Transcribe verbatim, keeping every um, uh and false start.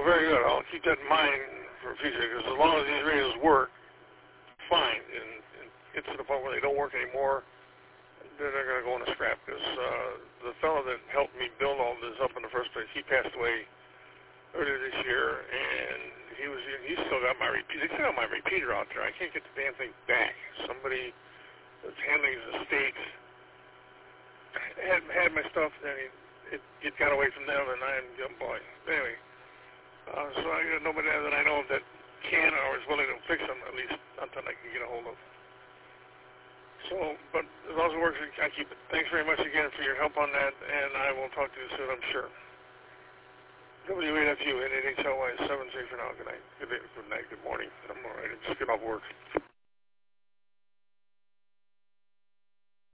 very good. I'll keep that in mind for the future, because as long as these radios work, fine, and, and get to the point where they don't work anymore, then they're going to go in the scrap, because uh, the fellow that helped me build all this up in the first place, he passed away earlier this year, and he was he still got my repeater. He still got my repeater out there. I can't get the damn thing back. Somebody that's handling his estate had had my stuff, and it, it, it got away from them, and I'm, oh boy. Anyway, uh, so I got nobody that I know that can or is willing to fix them, at least until I can get a hold of. So, but as long as it works, I keep it. Thanks very much again for your help on that, and I will talk to you soon, I'm sure. W eight F U, N eight H L Y, seven three for now. Good night. Good day, good night, good morning. I'm all right. I just get off work.